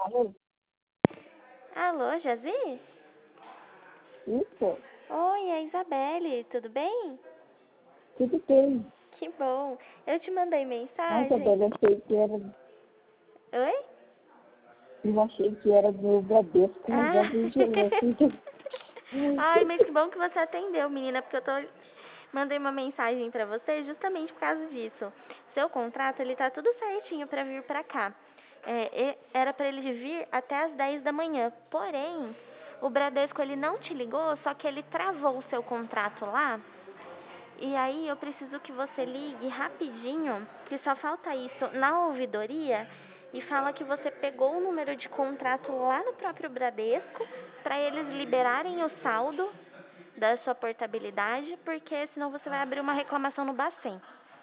Alô? Alô, Jazi? Isso? Oi, é a Isabelle, tudo bem? Tudo bem. Que bom. Eu te mandei Nossa, mensagem. Bela, achei que era. Oi? Eu achei que era do Bradesco, mas Ah. é do Gelé. Ai, mas que bom que você atendeu, menina, porque mandei uma mensagem pra você justamente por causa disso. Seu contrato, ele tá tudo certinho pra vir pra cá. Era pra ele vir até às 10 da manhã. Porém, o Bradesco, ele não te ligou, só que ele travou o seu contrato lá. E aí eu preciso que você ligue rapidinho, que só falta isso na ouvidoria, e fala que você pegou o número de contrato lá no próprio Bradesco, para eles liberarem o saldo da sua portabilidade, porque senão você vai abrir uma reclamação no Bacen.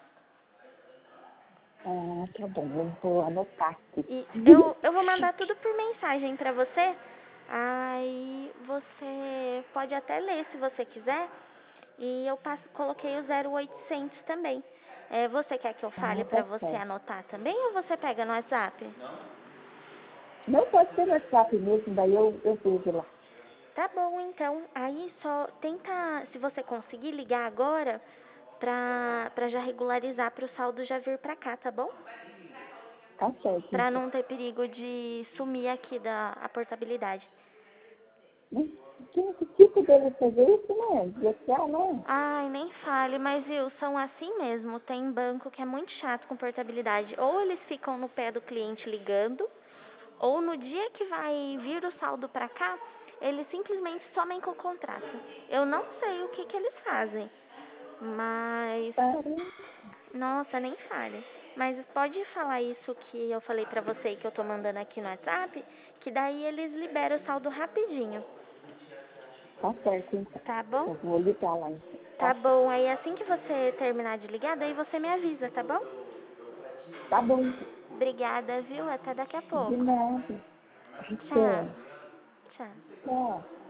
Ah, tá bom, eu vou anotar aqui. E eu vou mandar tudo por mensagem para você, aí você pode até ler se você quiser. E eu coloquei o 0800 também. Você quer que eu fale Ah, pra tá você certo. anotar também ou você pega no WhatsApp? Não pode ser no WhatsApp mesmo, daí eu vejo lá. Tá bom, então. Aí só tenta, se você conseguir ligar agora, pra já regularizar pro saldo já vir pra cá, tá bom? Tá certo, Pra então. não ter perigo de sumir aqui a portabilidade. Mas que tipo dele fazer isso, né? Bloquear, né? Ai, nem fale, mas viu, são assim mesmo. Tem banco que é muito chato com portabilidade. Ou eles ficam no pé do cliente ligando, ou no dia que vai vir o saldo pra cá, eles simplesmente somem com o contrato. Eu não sei o que eles fazem, mas Parei. nossa, nem fale. Mas pode falar isso que eu falei pra você e que eu tô mandando aqui no WhatsApp, que daí eles liberam o saldo rapidinho, Tá certo, então. tá bom? Eu vou ligar lá, então. Tá bom, aí assim que você terminar de ligar, daí você me avisa, tá bom? Tá bom, então. Obrigada, viu? Até daqui a De pouco. nada. Tchau. Até. Tchau. Tchau.